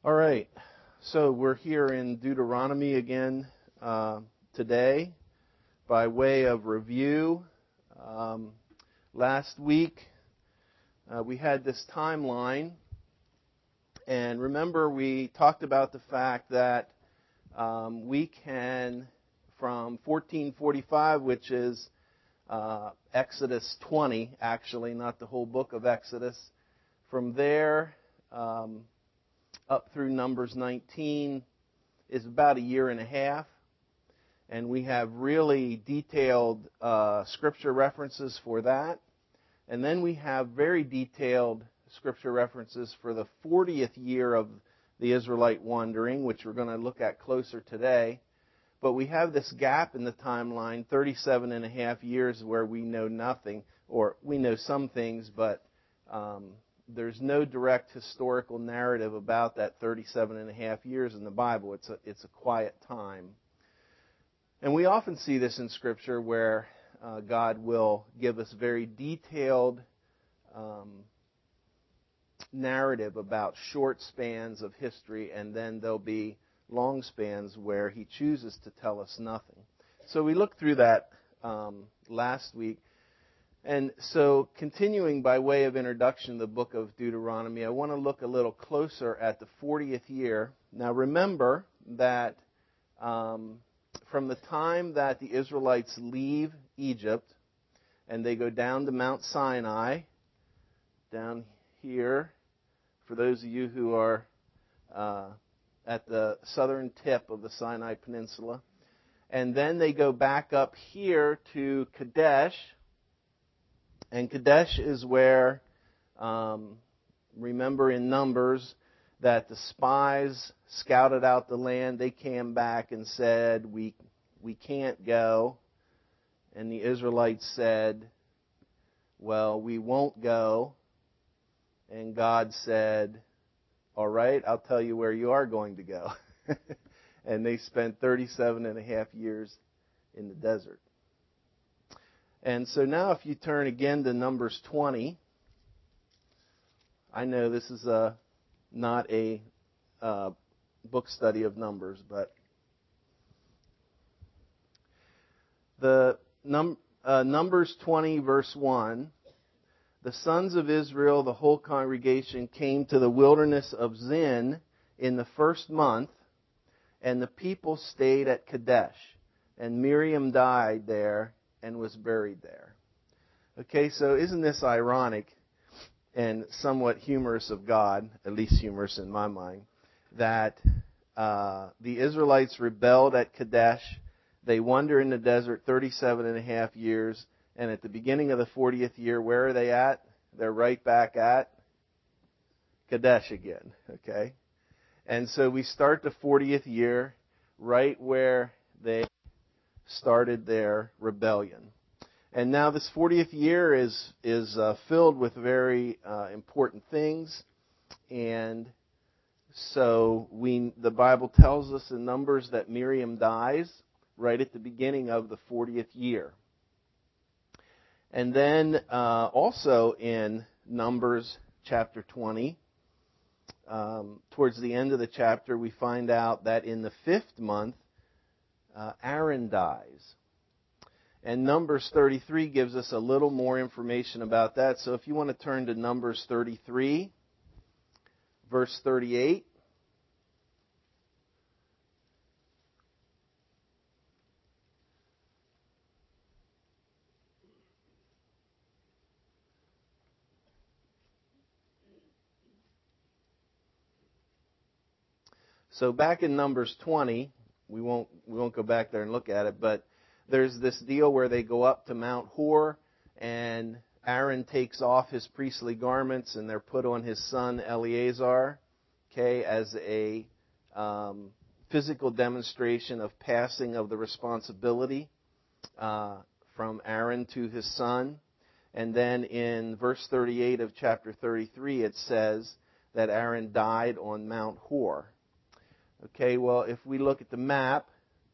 All right, so we're here in Deuteronomy again today by way of review. Last week we had this timeline, and remember we talked about the fact that we can, from 1445, which is Exodus 20, actually, not the whole book of Exodus, from there up through Numbers 19 is about a year and a half. And we have really detailed scripture references for that. And then we have very detailed scripture references for the 40th year of the Israelite wandering, which we're going to look at closer today. But we have this gap in the timeline, 37 and a half years, where we know nothing, or we know some things, but there's no direct historical narrative about that 37 and a half years in the Bible. It's a quiet time. And we often see this in Scripture where God will give us very detailed narrative about short spans of history, and then there'll be long spans where He chooses to tell us nothing. So we looked through that last week. And so, continuing by way of introduction to the book of Deuteronomy, I want to look a little closer at the 40th year. Now remember that from the time that the Israelites leave Egypt and they go down to Mount Sinai, down here, for those of you who are at the southern tip of the Sinai Peninsula, and then they go back up here to Kadesh. And Kadesh is where, remember in Numbers, that the spies scouted out the land. They came back and said, we can't go. And the Israelites said, well, we won't go. And God said, all right, I'll tell you where you are going to go. And they spent 37 and a half years in the desert. And so now if you turn again to Numbers 20, I know this is not a book study of Numbers, but the Numbers 20 verse 1, the sons of Israel, the whole congregation, came to the wilderness of Zin in the first month, and the people stayed at Kadesh. And Miriam died there and was buried there. Okay, so isn't this ironic and somewhat humorous of God, at least humorous in my mind, that the Israelites rebelled at Kadesh. They wander in the desert 37 and a half years, and at the beginning of the 40th year, where are they at? They're right back at Kadesh again, okay? And so we start the 40th year right where they started their rebellion. And now this 40th year is filled with very important things. And so the Bible tells us in Numbers that Miriam dies right at the beginning of the 40th year. And then also in Numbers chapter 20, towards the end of the chapter, we find out that in the 5th month, Aaron dies. And Numbers 33 gives us a little more information about that. So if you want to turn to Numbers 33, verse 38. So back in Numbers 20, we won't go back there and look at it, but there's this deal where they go up to Mount Hor, and Aaron takes off his priestly garments, and they're put on his son Eleazar, okay, as a physical demonstration of passing of the responsibility from Aaron to his son. And then in verse 38 of chapter 33, it says that Aaron died on Mount Hor. Okay, well, if we look at the map,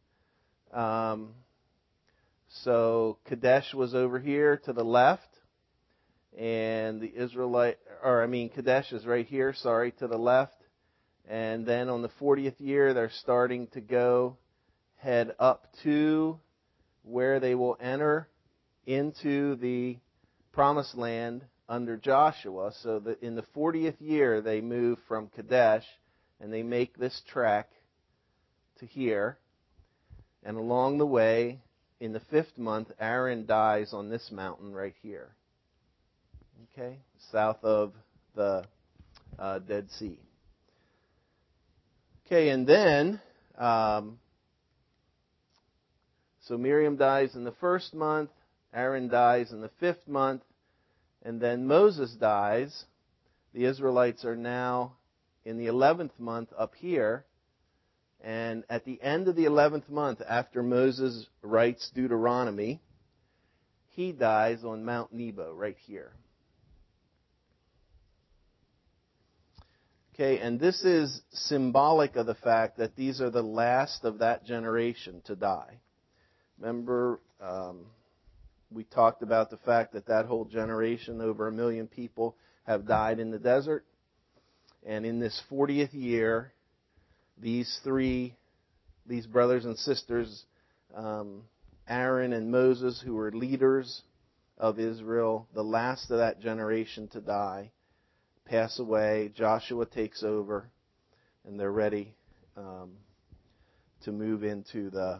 so Kadesh was over here to the left, and Kadesh is right here, to the left, And then on the 40th year, they're starting to head up to where they will enter into the promised land under Joshua. So that in the 40th year, they move from Kadesh and they make this trek to here. And along the way, in the 5th month, Aaron dies on this mountain right here. Okay? South of the Dead Sea. Okay, and then, so Miriam dies in the 1st month, Aaron dies in the 5th month, and then Moses dies. The Israelites are now in the 11th month up here. And at the end of the 11th month, after Moses writes Deuteronomy, he dies on Mount Nebo right here. Okay, and this is symbolic of the fact that these are the last of that generation to die. Remember, we talked about the fact that that whole generation, over 1 million people, have died in the desert. And in this 40th year, these brothers and sisters, Aaron and Moses, who were leaders of Israel, the last of that generation to die, pass away. Joshua takes over, and they're ready to move into the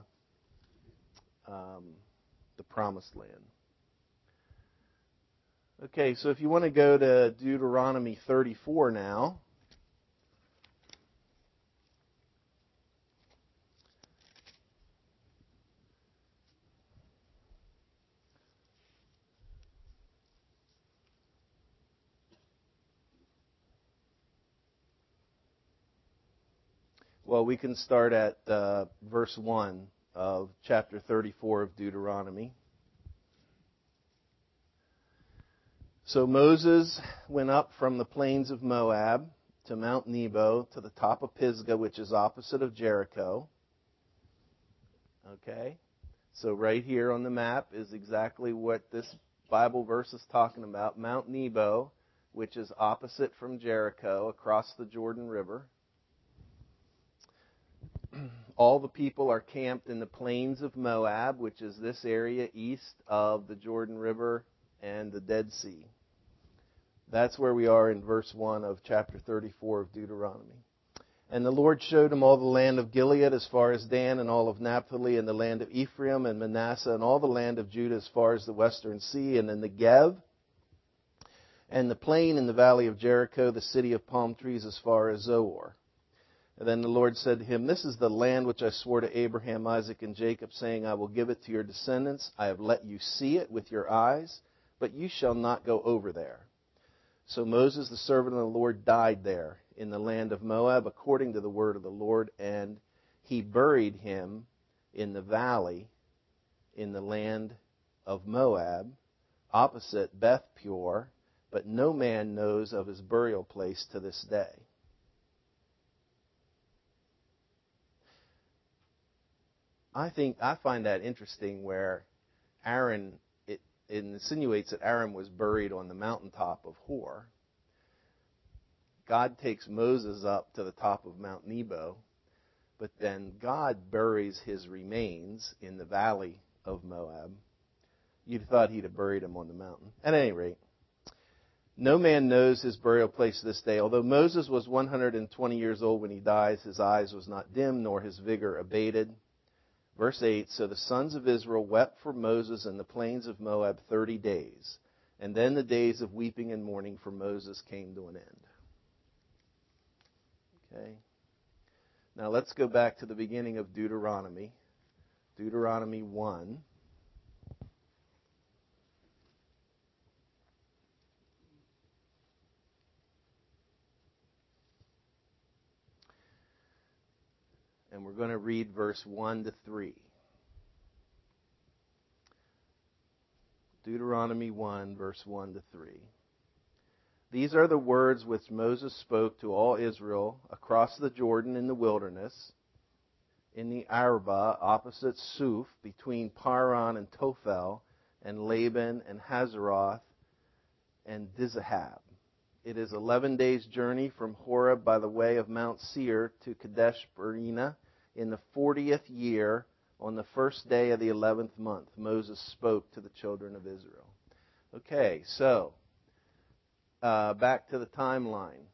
promised land. Okay, so if you want to go to Deuteronomy 34 now. Well, we can start at verse 1 of chapter 34 of Deuteronomy. So Moses went up from the plains of Moab to Mount Nebo to the top of Pisgah, which is opposite of Jericho. Okay? So right here on the map is exactly what this Bible verse is talking about. Mount Nebo, which is opposite from Jericho, across the Jordan River. All the people are camped in the plains of Moab, which is this area east of the Jordan River and the Dead Sea. That's where we are in verse 1 of chapter 34 of Deuteronomy. And the Lord showed him all the land of Gilead as far as Dan, and all of Naphtali, and the land of Ephraim and Manasseh, and all the land of Judah as far as the western sea, and the Negev, and the plain in the valley of Jericho, the city of palm trees as far as Zoar. And then the Lord said to him, "This is the land which I swore to Abraham, Isaac, and Jacob, saying, I will give it to your descendants. I have let you see it with your eyes, but you shall not go over there." So Moses, the servant of the Lord, died there in the land of Moab, according to the word of the Lord, and he buried him in the valley in the land of Moab, opposite Beth Peor, but no man knows of his burial place to this day. I find that interesting, where Aaron, it insinuates that Aaron was buried on the mountaintop of Hor. God takes Moses up to the top of Mount Nebo, but then God buries his remains in the valley of Moab. You'd thought he'd have buried him on the mountain. At any rate, no man knows his burial place this day. Although Moses was 120 years old when he dies, his eyes was not dim, nor his vigor abated. Verse 8, so the sons of Israel wept for Moses in the plains of Moab 30 days. And then the days of weeping and mourning for Moses came to an end. Okay. Now let's go back to the beginning of Deuteronomy. Deuteronomy 1. And we're going to read verse 1 to 3. Deuteronomy 1, verse 1 to 3. These are the words which Moses spoke to all Israel across the Jordan in the wilderness, in the Arabah, opposite Suf, between Paran and Tophel, and Laban and Hazeroth and Dizahab. It is 11 days' journey from Horeb by the way of Mount Seir to Kadesh Barnea in the 40th year on the first day of the 11th month. Moses spoke to the children of Israel. Okay, so back to the timeline.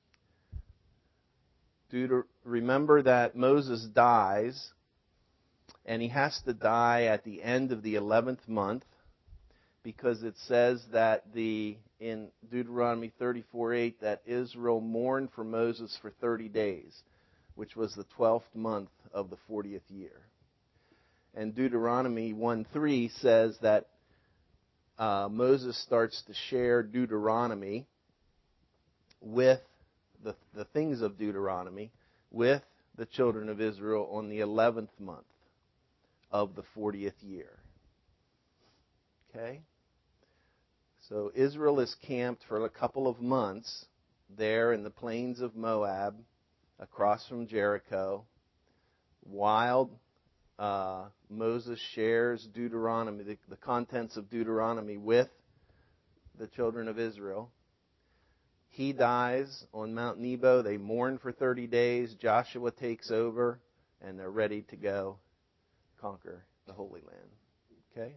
Remember that Moses dies, and he has to die at the end of the 11th month, because it says that in Deuteronomy 34:8 that Israel mourned for Moses for 30 days, which was the 12th month of the 40th year. And Deuteronomy 1:3 says that Moses starts to share Deuteronomy with the things of Deuteronomy with the children of Israel on the 11th month of the 40th year. Okay? So Israel is camped for a couple of months there in the plains of Moab, across from Jericho, while Moses shares Deuteronomy, the contents of Deuteronomy with the children of Israel. He dies on Mount Nebo. They mourn for 30 days. Joshua takes over, and they're ready to go conquer the Holy Land. Okay?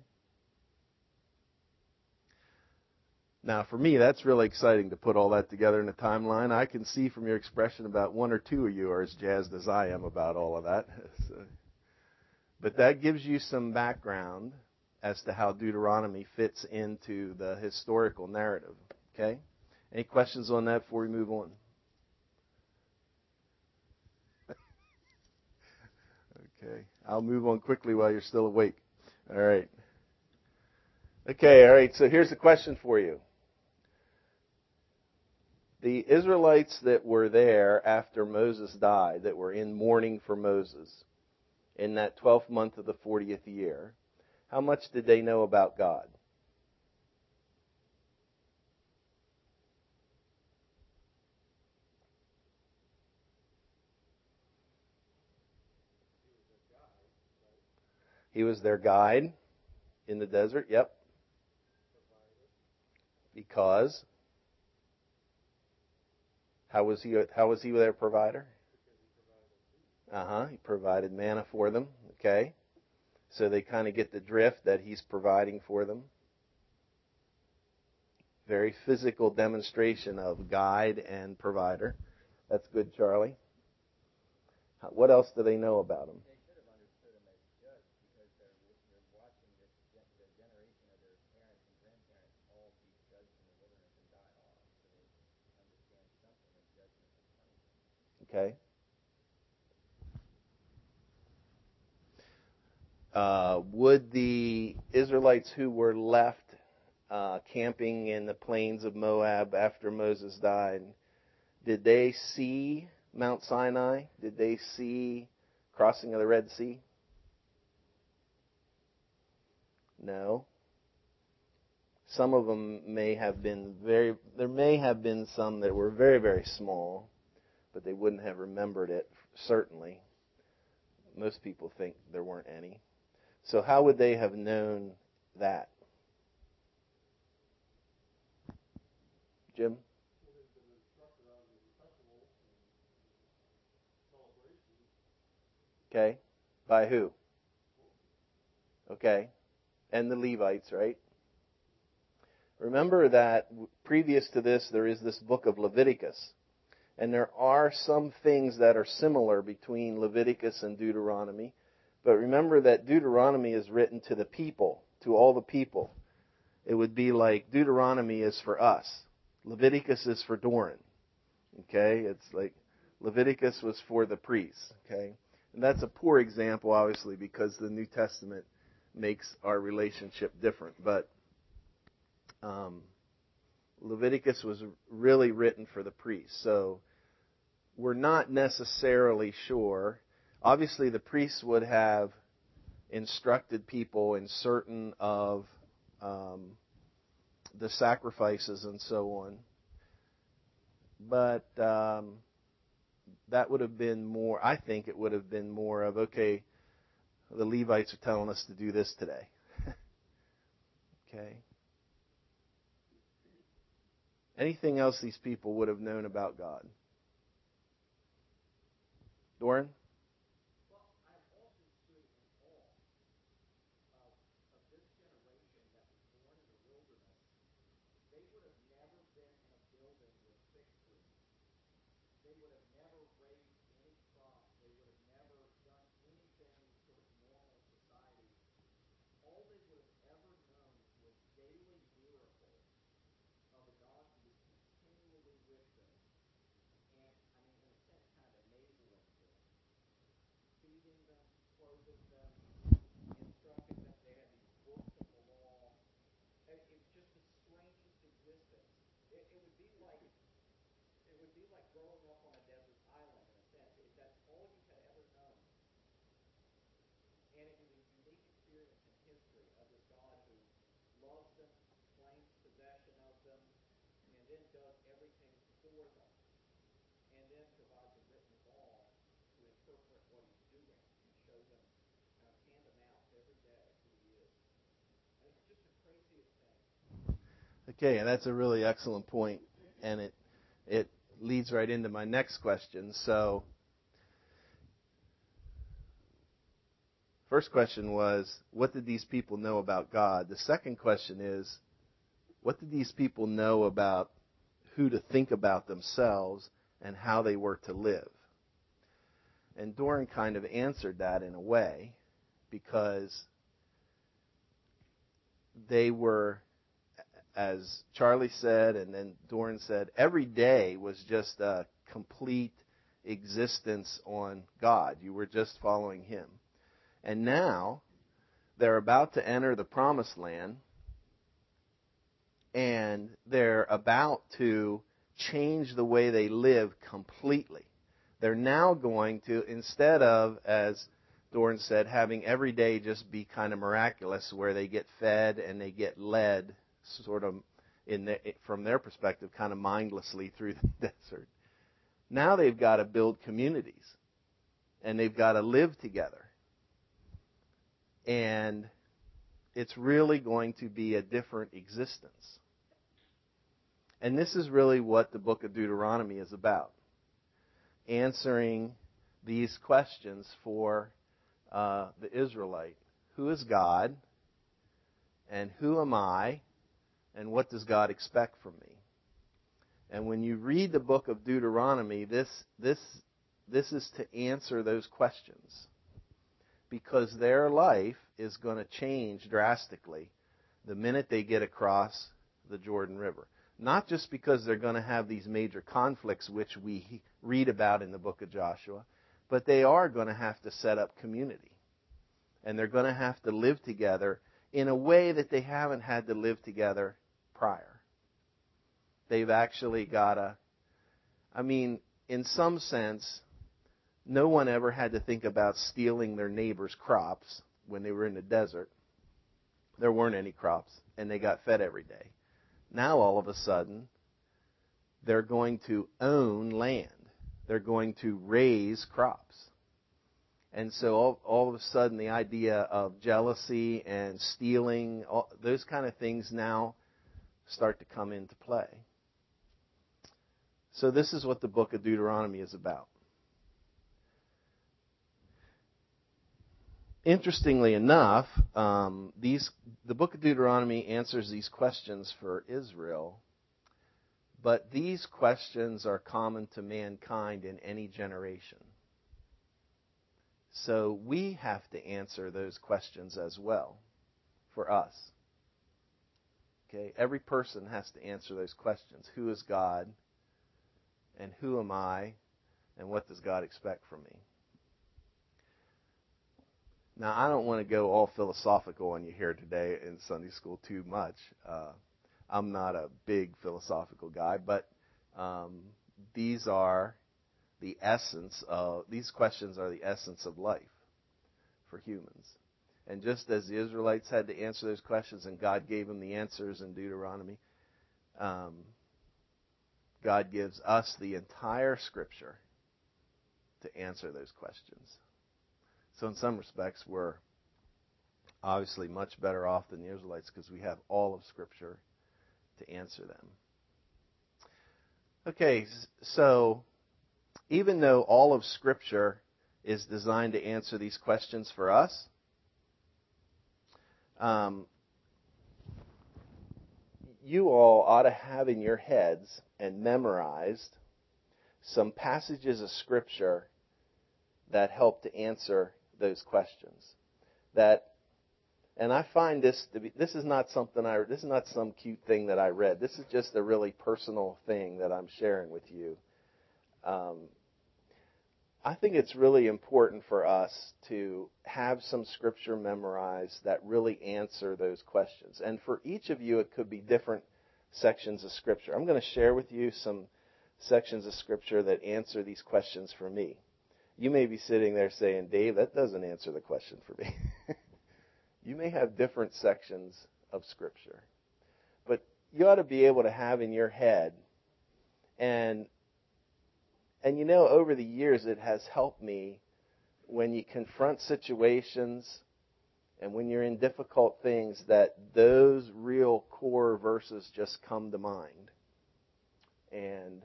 Now, for me, that's really exciting to put all that together in a timeline. I can see from your expression about one or two of you are as jazzed as I am about all of that. But that gives you some background as to how Deuteronomy fits into the historical narrative. Okay? Any questions on that before we move on? Okay. I'll move on quickly while you're still awake. All right. Okay, all right. So here's a question for you. The Israelites that were there after Moses died, that were in mourning for Moses in that 12th month of the 40th year, how much did they know about God? He was their guide in the desert. Yep. Because how was he their provider? He provided manna for them. Okay. So they kind of get the drift that he's providing for them. Very physical demonstration of guide and provider. That's good, Charlie. What else do they know about him? Okay. Would the Israelites who were left camping in the plains of Moab after Moses died, did they see Mount Sinai? Did they see crossing of the Red Sea? No. Some of them may have been there may have been some that were very, very small, but they wouldn't have remembered it, certainly. Most people think there weren't any. So how would they have known that? Jim? Okay. By who? Okay. And the Levites, right? Remember that previous to this, there is this book of Leviticus. And there are some things that are similar between Leviticus and Deuteronomy. But remember that Deuteronomy is written to the people, to all the people. It would be like Deuteronomy is for us. Leviticus is for Doran. Okay? It's like Leviticus was for the priests. Okay? And that's a poor example, obviously, because the New Testament makes our relationship different. But Leviticus was really written for the priests. So we're not necessarily sure. Obviously, the priests would have instructed people in certain of the sacrifices and so on. But that would have been more, I think it would have been more of, okay, the Levites are telling us to do this today. Okay. Anything else these people would have known about God? Doran? Okay, and that's a really excellent point, and it leads right into my next question. So, first question was, what did these people know about God? The second question is, what did these people know about who to think about themselves and how they were to live? And Doran kind of answered that in a way, because they were, as Charlie said, and then Doran said, every day was just a complete existence on God. You were just following Him. And now they're about to enter the promised land, and they're about to change the way they live completely. They're now going to, instead of, as Doran said, having every day just be kind of miraculous, where they get fed and they get led sort of from their perspective, kind of mindlessly through the desert. Now they've got to build communities, and they've got to live together. And it's really going to be a different existence. And this is really what the book of Deuteronomy is about. Answering these questions for the Israelite. Who is God? And who am I? And what does God expect from me? And when you read the book of Deuteronomy, this is to answer those questions. Because their life is going to change drastically the minute they get across the Jordan River. Not just because they're going to have these major conflicts, which we read about in the book of Joshua, but they are going to have to set up community. And they're going to have to live together in a way that they haven't had to live together prior. They've actually got to, in some sense, no one ever had to think about stealing their neighbor's crops when they were in the desert. There weren't any crops, and they got fed every day. Now, all of a sudden, they're going to own land. They're going to raise crops. And so all of a sudden, the idea of jealousy and stealing, those kind of things now start to come into play. So this is what the book of Deuteronomy is about. Interestingly enough, the book of Deuteronomy answers these questions for Israel, but these questions are common to mankind in any generation. So we have to answer those questions as well for us. Okay, every person has to answer those questions. Who is God? And who am I? And what does God expect from me? Now, I don't want to go all philosophical on you here today in Sunday school too much. I'm not a big philosophical guy, but these questions are the essence of life for humans. And just as the Israelites had to answer those questions, and God gave them the answers in Deuteronomy, God gives us the entire Scripture to answer those questions. So in some respects, we're obviously much better off than the Israelites because we have all of Scripture to answer them. Okay, so even though all of Scripture is designed to answer these questions for us, you all ought to have in your heads and memorized some passages of Scripture that help to answer those questions. And I find this to be, this is not some cute thing that I read. This is just a really personal thing that I'm sharing with you. I think it's really important for us to have some Scripture memorized that really answer those questions. And for each of you, it could be different sections of Scripture. I'm going to share with you some sections of Scripture that answer these questions for me. You may be sitting there saying, Dave, that doesn't answer the question for me. You may have different sections of Scripture. But you ought to be able to have in your head, and you know, over the years it has helped me when you confront situations and when you're in difficult things, that those real core verses just come to mind. And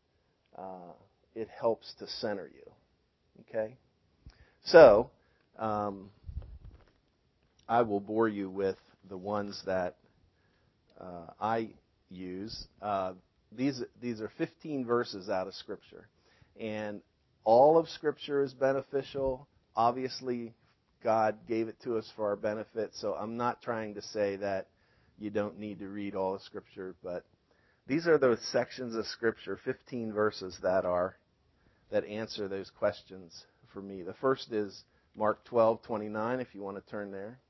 it helps to center you. Okay? So, I will bore you with the ones that I use. These are 15 verses out of Scripture. And all of Scripture is beneficial. Obviously, God gave it to us for our benefit, so I'm not trying to say that you don't need to read all of Scripture, but these are those sections of Scripture, 15 verses that answer those questions for me. The first is Mark 12:29, if you want to turn there.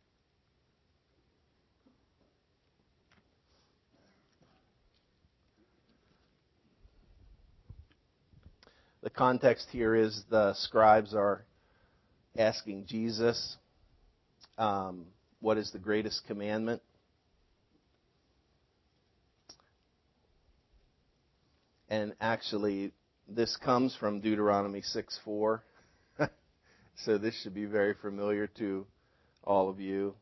The context here is the scribes are asking Jesus, what is the greatest commandment? And actually, this comes from Deuteronomy 6:4. So this should be very familiar to all of you.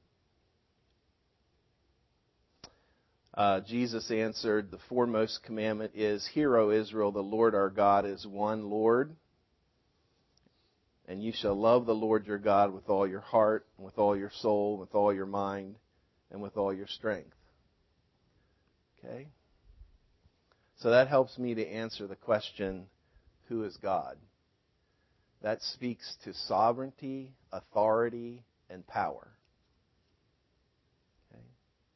Jesus answered, the foremost commandment is, Hear, O Israel, the Lord our God is one Lord. And you shall love the Lord your God with all your heart, with all your soul, with all your mind, and with all your strength. Okay? So that helps me to answer the question, who is God? That speaks to sovereignty, authority, and power. Okay?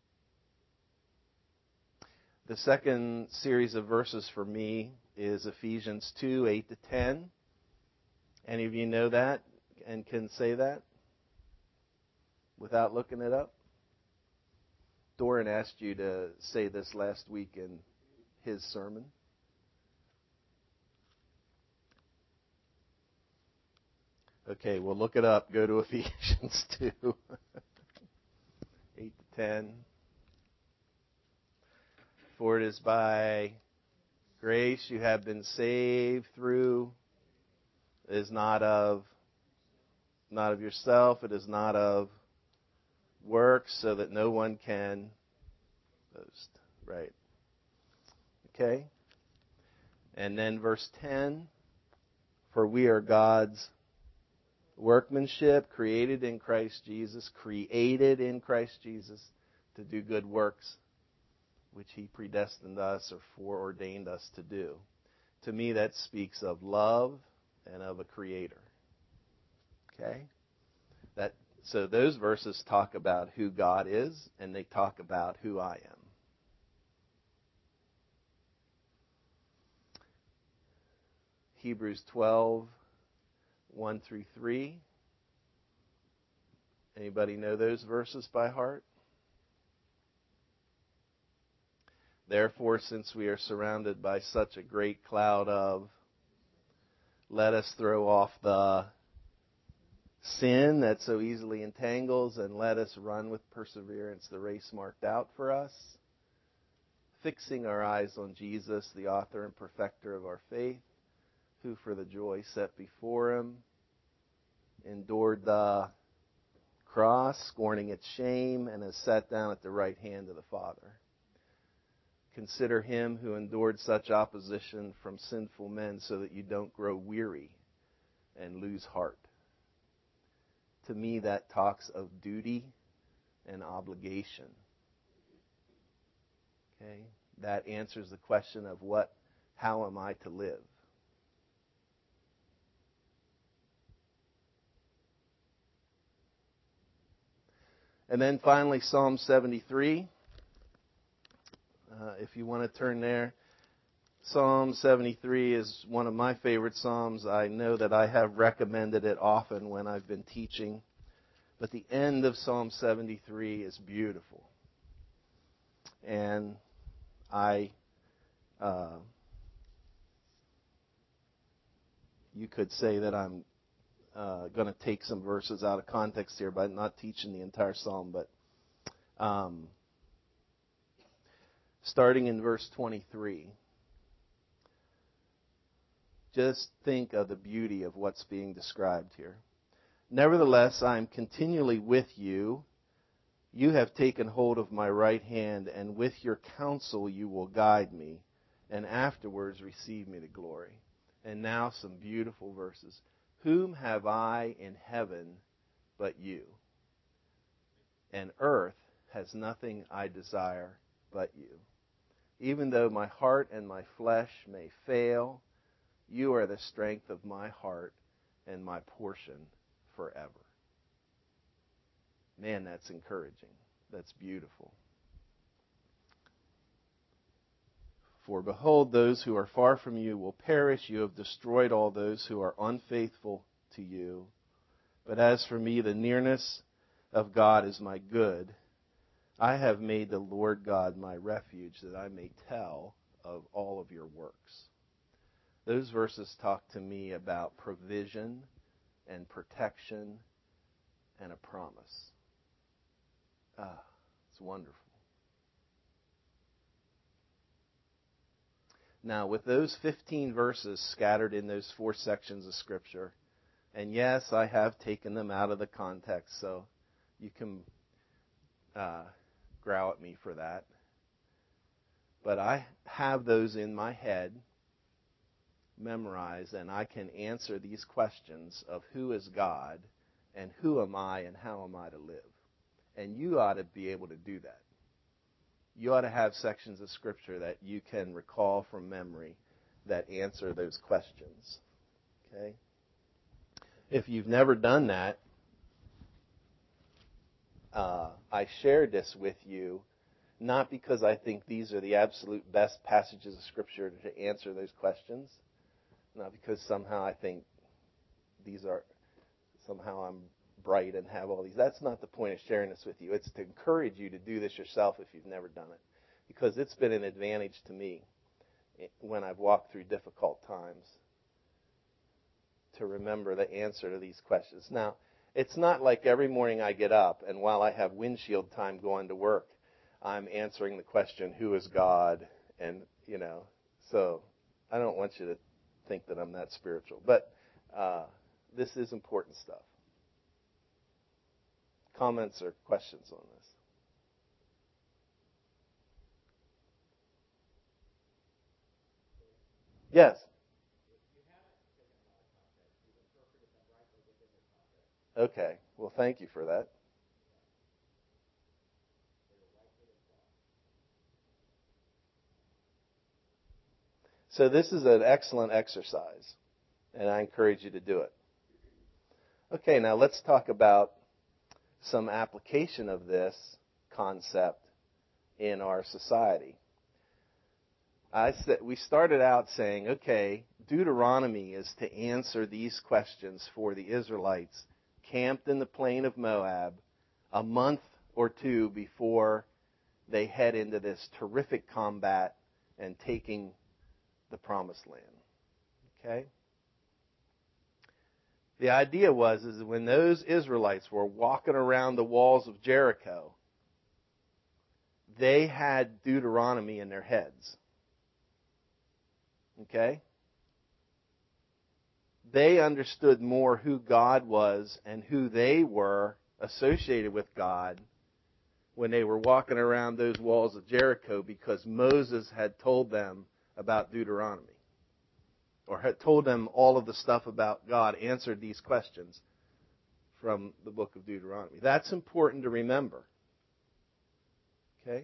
The second series of verses for me is Ephesians 2:8-10. Any of you know that and can say that without looking it up? Doran asked you to say this last week in his sermon. Okay, we'll look it up. Go to Ephesians 2, 8-10. For it is by grace you have been saved through. It is not of yourself. It is not of works, so that no one can boast. Right. Okay. And then verse 10. For we are God's workmanship, created in Christ Jesus to do good works, which He predestined us or foreordained us to do. To me, that speaks of love and of a Creator. Okay? So those verses talk about who God is, and they talk about who I am. Hebrews 12:1-3. Anybody know those verses by heart? Therefore, since we are surrounded by such a great cloud of, let us throw off the sin that so easily entangles, and let us run with perseverance the race marked out for us, fixing our eyes on Jesus, the author and perfecter of our faith, who for the joy set before Him endured the cross, scorning its shame, and has sat down at the right hand of the Father. Consider him who endured such opposition from sinful men so that you don't grow weary and lose heart. To me, that talks of duty and obligation. Okay? That answers the question of how am I to live? And then finally, Psalm 73. If you want to turn there. Psalm 73 is one of my favorite Psalms. I know that I have recommended it often when I've been teaching. But the end of Psalm 73 is beautiful. And you could say that I'm going to take some verses out of context here by not teaching the entire Psalm. But starting in verse 23, just think of the beauty of what's being described here. Nevertheless, I am continually with you. You have taken hold of my right hand, and with your counsel you will guide me, and afterwards receive me to glory. And now some beautiful verses. Whom have I in heaven but you? And earth has nothing I desire but you. Even though my heart and my flesh may fail, you are the strength of my heart and my portion forever. Man, that's encouraging. That's beautiful. For behold, those who are far from you will perish. You have destroyed all those who are unfaithful to you. But as for me, the nearness of God is my good. I have made the Lord God my refuge, that I may tell of all of your works. Those verses talk to me about provision and protection and a promise. It's wonderful. Now, with those 15 verses scattered in those 4 sections of Scripture, and yes, I have taken them out of the context, so you can growl at me for that. But I have those in my head memorized, and I can answer these questions of who is God and who am I and how am I to live. And you ought to be able to do that. You ought to have sections of Scripture that you can recall from memory that answer those questions. Okay? If you've never done that, I shared this with you not because I think these are the absolute best passages of Scripture to answer those questions, not because somehow I think somehow I'm bright and have all these. That's not the point of sharing this with you. It's to encourage you to do this yourself if you've never done it, because it's been an advantage to me when I've walked through difficult times to remember the answer to these questions. Now, it's not like every morning I get up and while I have windshield time going to work, I'm answering the question, who is God? And, so I don't want you to think that I'm that spiritual. But this is important stuff. Comments or questions on this? Yes. Okay. Well, thank you for that. So this is an excellent exercise, and I encourage you to do it. Okay, now let's talk about some application of this concept in our society. We started out saying, okay, Deuteronomy is to answer these questions for the Israelites camped in the plain of Moab a month or two before they head into this terrific combat and taking the promised land. Okay? The idea is when those Israelites were walking around the walls of Jericho, they had Deuteronomy in their heads. Okay? They understood more who God was and who they were associated with God when they were walking around those walls of Jericho because Moses had told them about Deuteronomy, or had told them all of the stuff about God, answered these questions from the book of Deuteronomy. That's important to remember. Okay?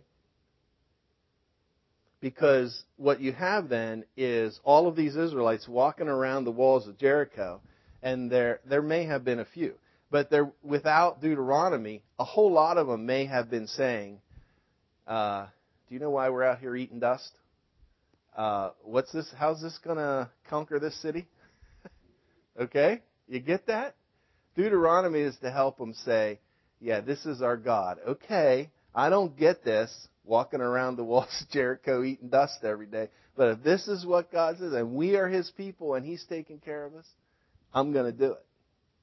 Because what you have then is all of these Israelites walking around the walls of Jericho, and there may have been a few, but without Deuteronomy, a whole lot of them may have been saying, do you know why we're out here eating dust? What's this? How's this going to conquer this city? Okay? You get that? Deuteronomy is to help them say, yeah, this is our God. Okay, I don't get this, walking around the walls of Jericho eating dust every day, but if this is what God says, and we are His people, and He's taking care of us, I'm going to do it.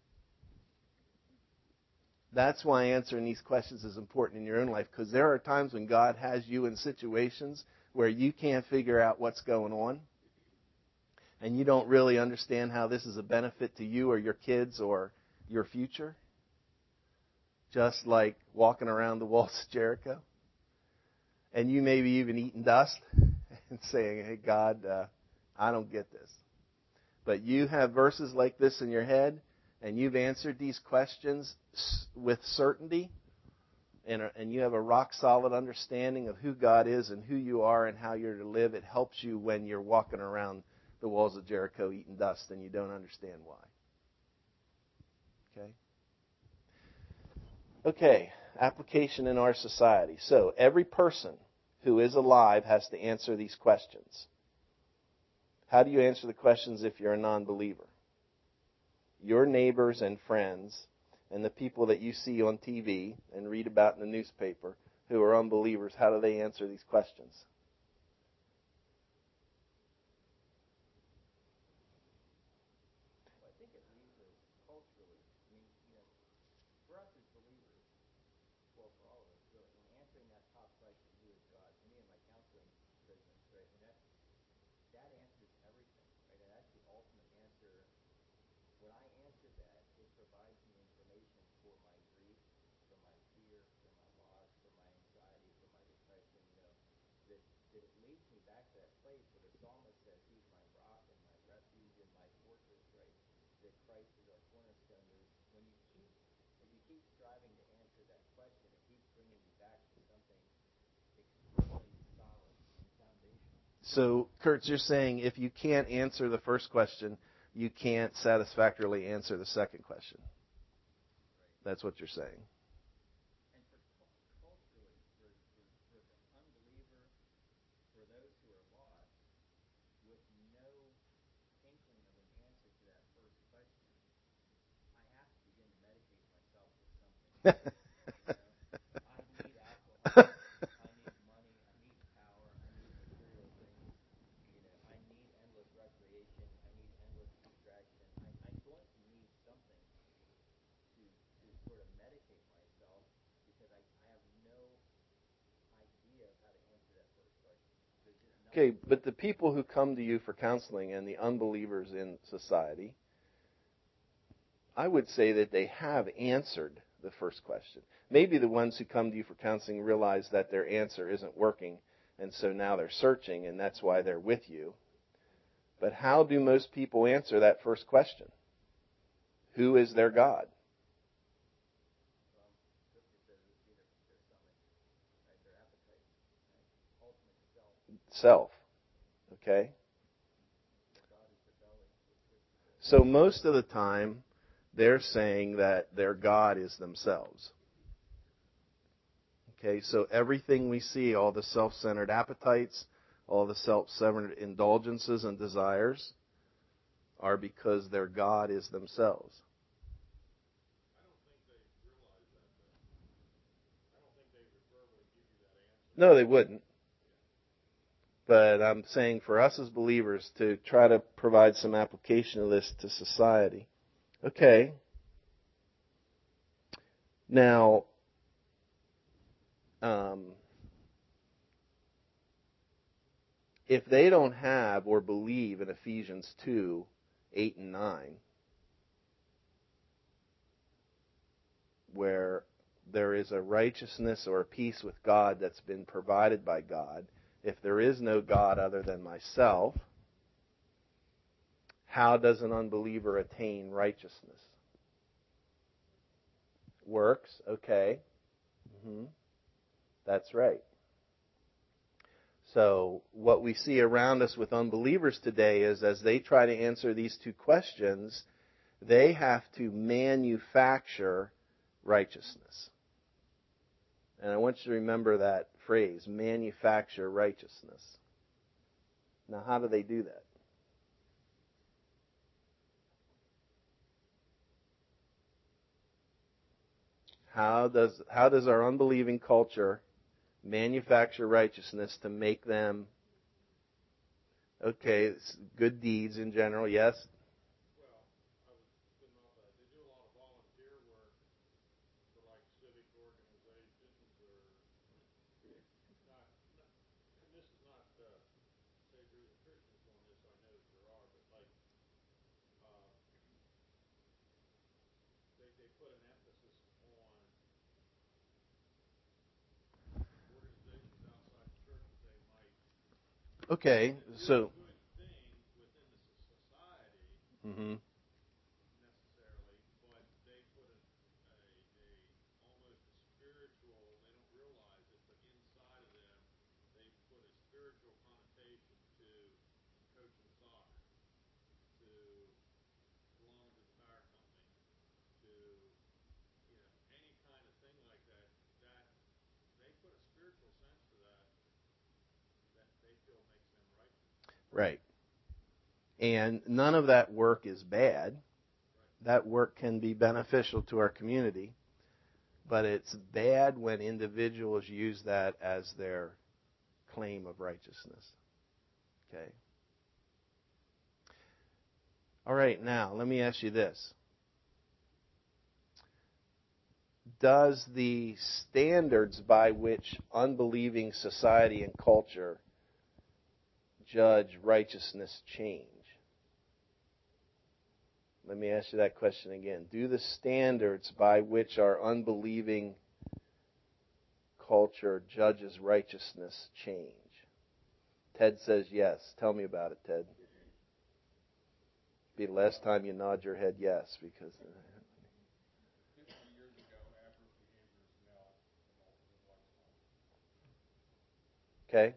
That's why answering these questions is important in your own life, because there are times when God has you in situations where you can't figure out what's going on, and you don't really understand how this is a benefit to you or your kids or your future, just like walking around the walls of Jericho. And you may be even eating dust and saying, hey, God, I don't get this. But you have verses like this in your head, and you've answered these questions with certainty, and you have a rock-solid understanding of who God is and who you are and how you're to live. It helps you when you're walking around the walls of Jericho eating dust and you don't understand why. Okay? Okay, application in our society. So every person who is alive has to answer these questions. How do you answer the questions if you're a non-believer? Your neighbors and friends and the people that you see on TV and read about in the newspaper who are unbelievers, how do they answer these questions? Well, I think it leads us culturally. I mean, for us as believers, well, for all of us, really, when answering that top question, who is God? For me in my counseling business, right, and that answers everything, right? And that's the ultimate answer. When I answer that, it provides me information for my grief, for my fear, for my loss, for my anxiety, for my depression, that it leads me back to that place where the psalmist says, He's my rock and my refuge and my fortress, right? That Christ is our cornerstone. If you keep striving to answer that question, it keeps bringing you back to something extremely solid and foundational. So, Kurtz, you're saying if you can't answer the first question, you can't satisfactorily answer the second question. Right. That's what you're saying. And culturally, for the unbeliever, for those who are lost, with no inkling of an answer to that first question, I have to begin to medicate myself with something. I need alcohol. I need money. I need power. I need material things. I need endless recreation. I need endless distraction. I'm going to need something to sort of medicate myself because I have no idea of how to answer that first question. Okay, but the people who come to you for counseling and the unbelievers in society, I would say that they have answered the first question. Maybe the ones who come to you for counseling realize that their answer isn't working, and so now they're searching, and that's why they're with you. But how do most people answer that first question? Who is their God? Self. Okay? So most of the time, they're saying that their God is themselves. Okay, so everything we see, all the self-centered appetites, all the self-centered indulgences and desires, are because their God is themselves. I don't think they realize that, though. I don't think they would verbally give you that answer. No, they wouldn't. But I'm saying for us as believers to try to provide some application of this to society. Okay. Now, if they don't have or believe in Ephesians 2, 8 and 9, where there is a righteousness or a peace with God that's been provided by God, if there is no God other than myself, how does an unbeliever attain righteousness? Works, okay. That's right. So what we see around us with unbelievers today is as they try to answer these two questions, they have to manufacture righteousness. And I want you to remember that phrase, manufacture righteousness. Now, how do they do that? How does our unbelieving culture manufacture righteousness to make them, okay, good deeds in general, yes? Well, I was putting off that. They do a lot of volunteer work for like civic organizations or not and this is not say there's a Christians on this, I know that there are, but like they put an emphasis on organizations outside the church that they might Okay, so do a good thing within the society mm-hmm. necessarily, but they put almost a spiritual, they don't realize it, but inside of them they put a spiritual connotation to coaching soccer, to belonging to the tire company, to any kind of thing like that, that they put a spiritual sense to that they feel makes them righteous. Right. And none of that work is bad. Right. That work can be beneficial to our community, but it's bad when individuals use that as their claim of righteousness. Okay. All right, now let me ask you this. Does the standards by which unbelieving society and culture judge righteousness change? Let me ask you that question again. Do the standards by which our unbelieving culture judges righteousness change? Ted says yes. Tell me about it, Ted. Be the last time you nod your head yes, because 50 years ago, average behavior is now an alternate lifestyle. okay.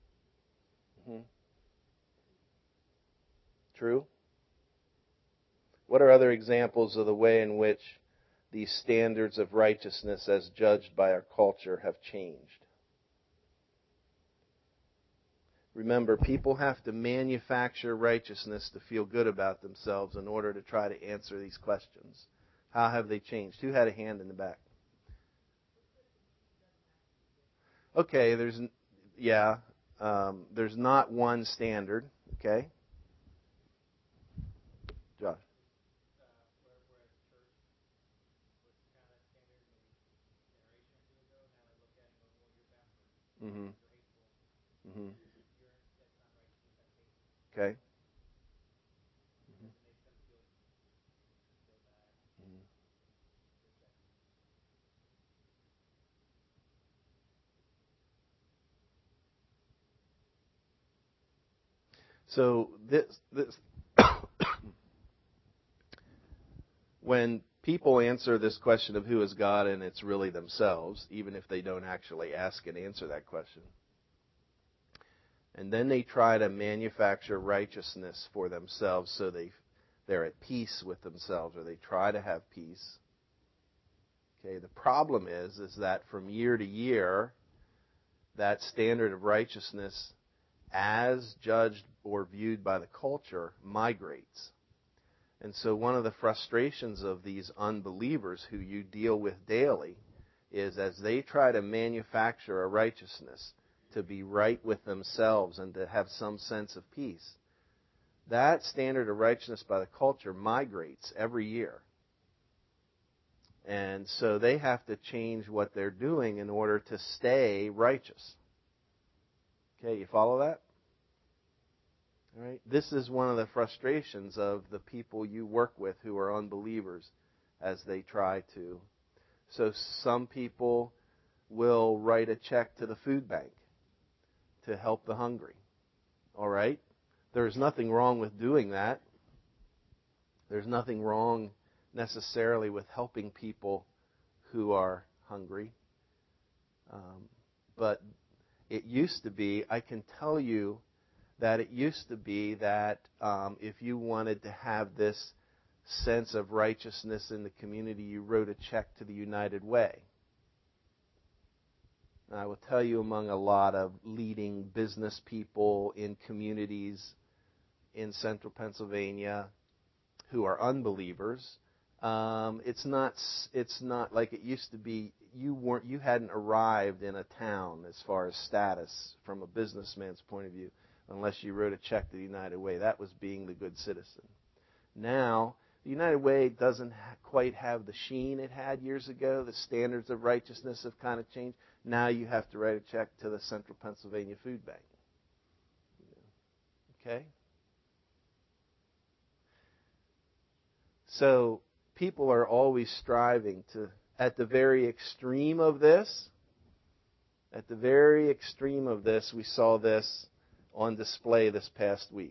True. What are other examples of the way in which these standards of righteousness as judged by our culture have changed? Remember, people have to manufacture righteousness to feel good about themselves in order to try to answer these questions. How have they changed? Who had a hand in the back? Okay, there's not one standard. Okay, Josh. Whereas church was kind of standard maybe generation or two ago, now they look at it and go, well, you're backward, Mm-hmm. you're hateful, Mm-hmm. that's not righteousness, that's hate. Okay. Because it makes them feel bad. Mm-hmm. So this when people answer this question of who is God, and it's really themselves, even if they don't actually ask and answer that question, and then they try to manufacture righteousness for themselves so they're at peace with themselves, or they try to have peace. Okay, the problem is that from year to year, that standard of righteousness, as judged or viewed by the culture, migrates. And so one of the frustrations of these unbelievers who you deal with daily is as they try to manufacture a righteousness to be right with themselves and to have some sense of peace, that standard of righteousness by the culture migrates every year. And so they have to change what they're doing in order to stay righteous. Okay, you follow that? All right. This is one of the frustrations of the people you work with who are unbelievers as they try to So some people will write a check to the food bank to help the hungry. All right? There's nothing wrong with doing that. There's nothing wrong necessarily with helping people who are hungry. But it used to be, I can tell you that it used to be that if you wanted to have this sense of righteousness in the community, you wrote a check to the United Way. And I will tell you, among a lot of leading business people in communities in central Pennsylvania who are unbelievers, it's not like it used to be. You hadn't arrived in a town as far as status from a businessman's point of view unless you wrote a check to the United Way. That was being the good citizen. Now, the United Way doesn't quite have the sheen it had years ago. The standards of righteousness have kind of changed. Now you have to write a check to the Central Pennsylvania Food Bank. Okay? So people are always striving to, at the very extreme of this, we saw this on display this past week.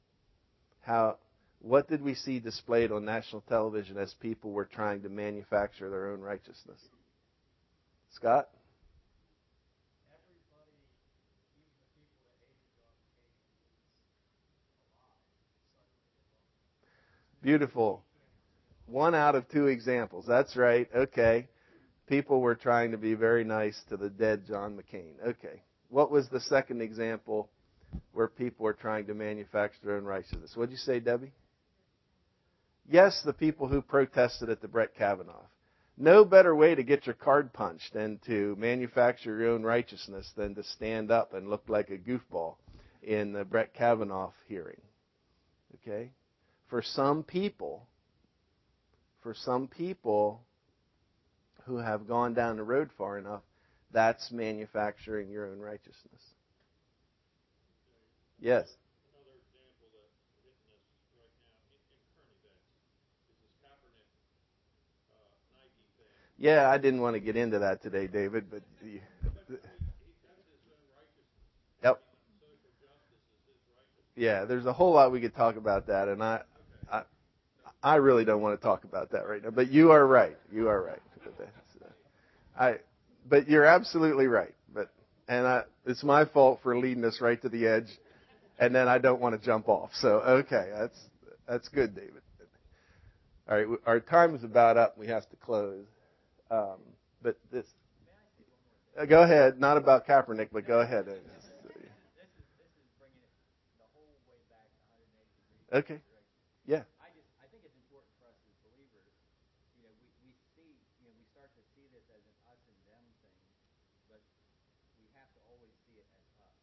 What did we see displayed on national television as people were trying to manufacture their own righteousness? Scott? Everybody, even the people that hated John McCain, was alive. Suddenly, Beautiful. 1 out of 2 examples. That's right. Okay. People were trying to be very nice to the dead John McCain. Okay. What was the second example where people were trying to manufacture their own righteousness? What did you say, Debbie? Yes, the people who protested at the Brett Kavanaugh. No better way to get your card punched than to manufacture your own righteousness than to stand up and look like a goofball in the Brett Kavanaugh hearing. Okay? For some people who have gone down the road far enough, that's manufacturing your own righteousness. Yes? Another example that hitting us right now in current events is this Kaepernick Nike thing. Yeah, I didn't want to get into that today, David, but That's his own righteousness. Yep. Social justice is his righteousness. Yeah, there's a whole lot we could talk about that, and I really don't want to talk about that right now. But you are right. You are right. But you're absolutely right. It's my fault for leading us right to the edge, and then I don't want to jump off. So okay, that's good, David. All right, our time is about up. We have to close. But this, go ahead. Not about Kaepernick, but go ahead. This is bringing it the whole way back 180 degrees. Okay. Yeah. I think it's important for us as believers. We see, we start to see this as an us and them thing, but we have to always see it as us.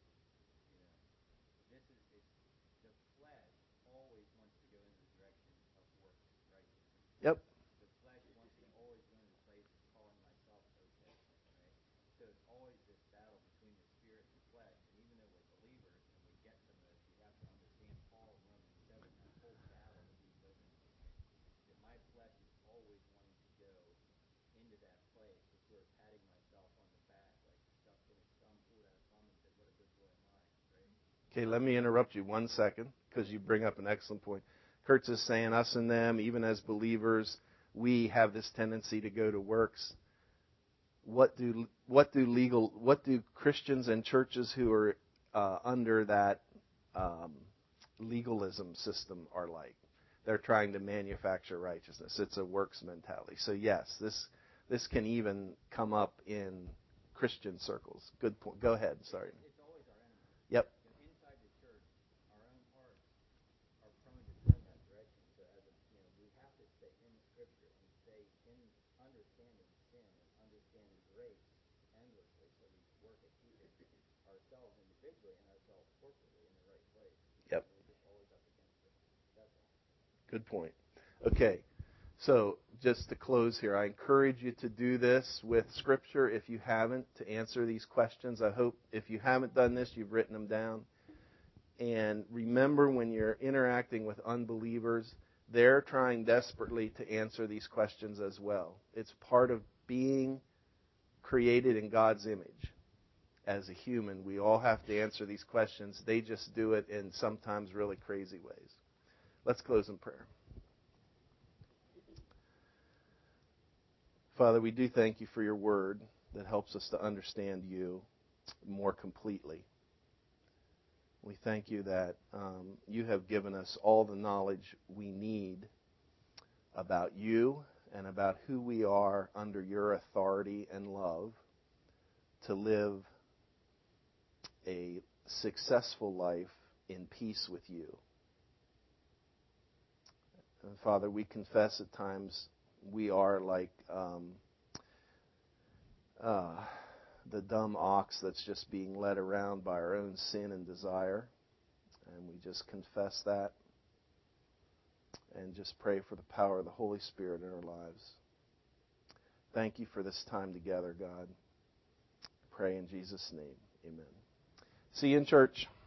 The flesh always wants to go in the direction of works righteousness. Yep. The flesh wants to always go into the place of calling myself okay, right? So it's always this battle between the spirit and the flesh. And even though we're believers and we get some of this, we have to understand Paul in Romans 7, that whole battle that we live in, right? That my flesh is always wanting to go into that place of sort of patting myself on the back, like stuff when his thumb pulled out his thumb and said, "What a good boy am I," right? Okay, let me interrupt you 1 second because you bring up an excellent point. Kurt's is saying us and them, even as believers, we have this tendency to go to works. What do Christians and churches who are under that legalism system are like? They're trying to manufacture righteousness. It's a works mentality. So yes, this can even come up in Christian circles. Good point. Go ahead. Sorry. It's always our enemy. Yep. Inside the church, our own hearts are prone to turn that direction. So we have to stay in Scripture and stay in understanding sin and understanding grace endlessly, so we work at keeping ourselves individually and ourselves corporately in the right place. Yep. We're just always up against it. That's all. Good point. Okay. So just to close here, I encourage you to do this with Scripture if you haven't, to answer these questions. I hope if you haven't done this, you've written them down. And remember, when you're interacting with unbelievers, they're trying desperately to answer these questions as well. It's part of being created in God's image. As a human, we all have to answer these questions. They just do it in sometimes really crazy ways. Let's close in prayer. Father, we do thank you for your word that helps us to understand you more completely. We thank you that you have given us all the knowledge we need about you and about who we are under your authority and love to live a successful life in peace with you. And Father, we confess at times we are like the dumb ox that's just being led around by our own sin and desire. And we just confess that and just pray for the power of the Holy Spirit in our lives. Thank you for this time together, God. Pray in Jesus' name. Amen. See you in church.